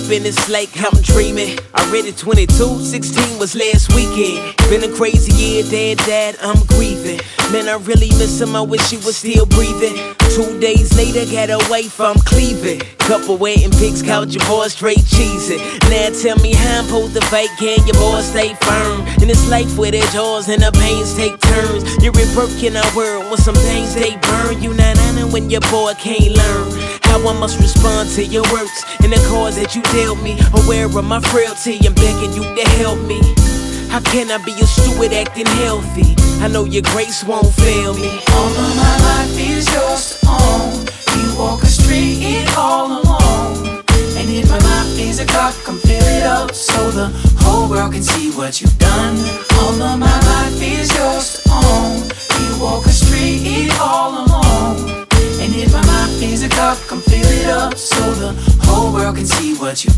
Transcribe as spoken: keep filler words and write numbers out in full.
in this lake, I'm dreaming. Already twenty-two, sixteen was last weekend. Been a crazy year, dad, dad, I'm grieving. Man, I really miss him, I wish he was still breathing. Two days later, got away from Cleveland. Couple waiting pigs, couch your boy straight cheesing. Now tell me how I'm supposed to fight, can your boy stay firm? In this life where their jaws and the pains take turns. You're reworking our world when some things they burn. You not honor when your boy can't learn how I must respond to your works and the cause that you dealt me. Aware of my frailty, I'm begging you to help me. How can I be a steward acting healthy? I know your grace won't fail me. All of my life is yours to own. You orchestrate it all alone. And in my life is a cup, come fill it up so the whole world can see what you've done. All of my life is yours to own. You orchestrate it all alone. And in my life is a cup, come fill it up so the whole world can see what you've done.